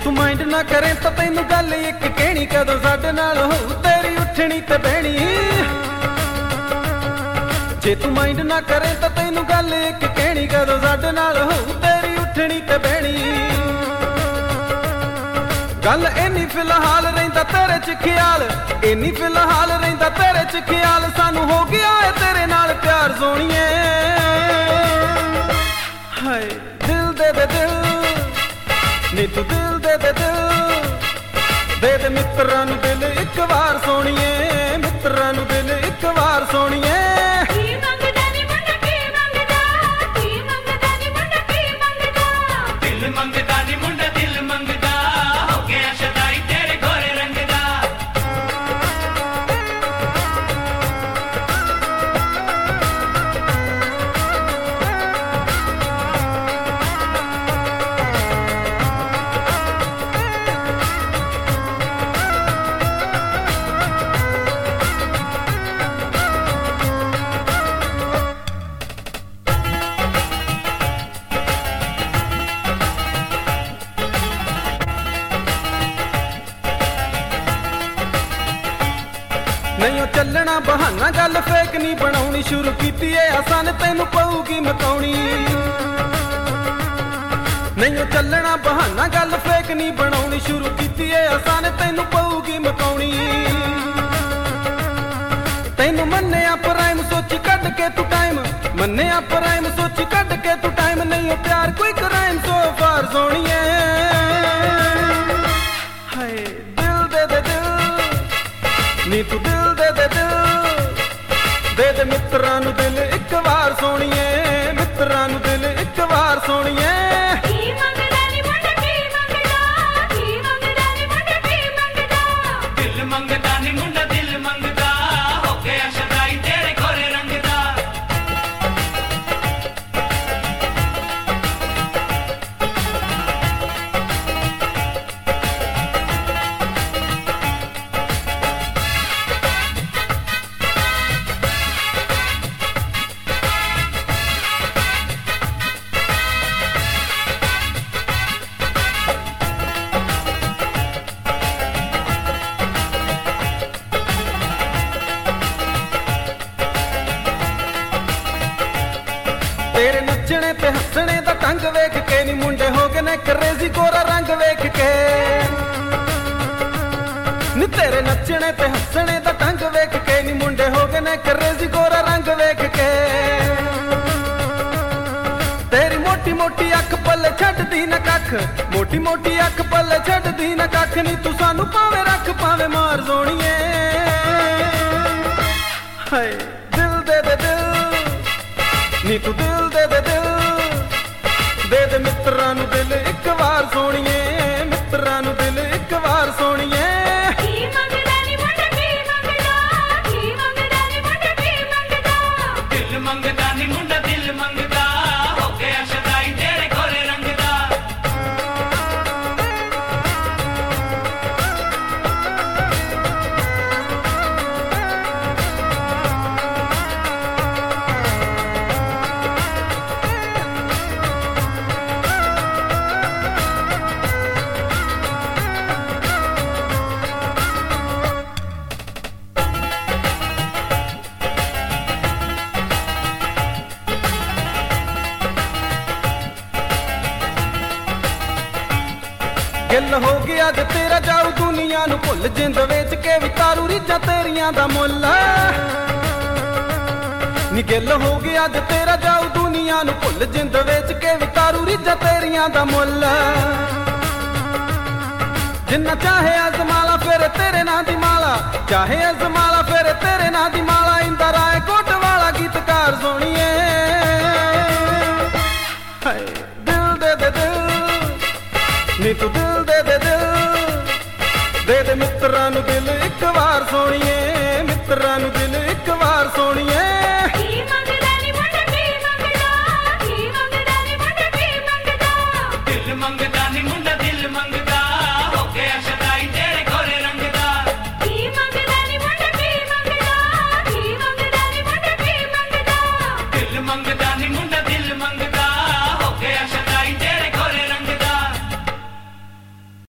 तू माइंड ना करे तो तैनू गल एक कहनी, कदों साडे नाल होऊ तेरी उठनी ते बहनी। जे तू माइंड ना करे तो तैनू गल एक कहनी, कदों साडे नाल होऊ तेरी उठनी ते बहनी। गल इन्नी फिलहाल रहिंदा तेरे च ख्याल, इन्नी फिलहाल रहिंदा तेरे च ख्याल, सानू हो गया है तेरे नाल प्यार सोहणीए। हाय दिल दे दे दिल, नी तू दिल दे दे दिल, दे दे मित्रां नू दिल एक वार सोहणीए, मित्रां नू दिल एक वार सोहणीए। नहीं चलना बहाना, गल फेक नहीं बनाउनी, शुरू कीती है आसान तैनू पऊगी मकाउनी। नहीं चलना बहाना, गल फेक नहीं बनाउनी, शुरू कीती है आसान तैनू पऊगी मकाउनी। तैनू मन्निया प्राइम सोची कढ के तू टाइम, मन्निया प्राइम सोची कढ के तू टाइम, नहीं प्यार कोई क्राइम सो फार सोहणीए। हाय दिल दे दे दिल, नी तू दिल दे दे दिल, दे दे मित्रां नू दिल एक वार सोहणीए, मित्रां नू दिल एक वार सोहणीए। दिल मंगदा नी मुंडा दिल मंगदा, हो गया शदाई तेरे गोरे रंग दा। तेरे नचने ते हसने दा ढंग वेख के नी मुंडे हो गए ने क्रेजी, गोरा रंग वेख के नी। तेरे नचने ते हसने दा ढंग वेख के नी मुंडे हो गए ने क्रेजी, गोरा रंग वेख के। तेरी मोटी मोटी अख पल्ले छड्डदी न कख, मोटी मोटी अख पल्ले छड्डदी न कख, नी तू सानू भावे रख भावे मार सोहणीए। हाय दिल दे दे दिल, नी तू दिल दे दे दिल, दे दे मित्रां नू दिल एक वार सोहणीए, मित्रां नू दिल एक वार सोहणीए। दिल मंगदा नी मुंडा दिल मंगदा, हो गया शदाई तेरे गोरे रंग दा। गिल हो गया जे तेरा जाऊ दुनिया नू भुल, जिंद वेच के भी तारू रीझां तेरियां दा मुੱਲ। नी गिल हो गया जे तेरा जाऊ दुनिया नू भुल, जिंद वेच के भी तारू रीझां तेरियां दा मुੱਲ। जिन्ना चाहे अजमाला फिर तेरे नां दी माला, चाहे अजमाला फिर तेरे नां दी माला, इंदा राय कोट वाला गीतकार सोहणीए। हाय दिल दे दे दिल, नी तू दिल दे दे दिल, दे दे मित्रां नू दिल एक वार सोहणीए, मित्रां नू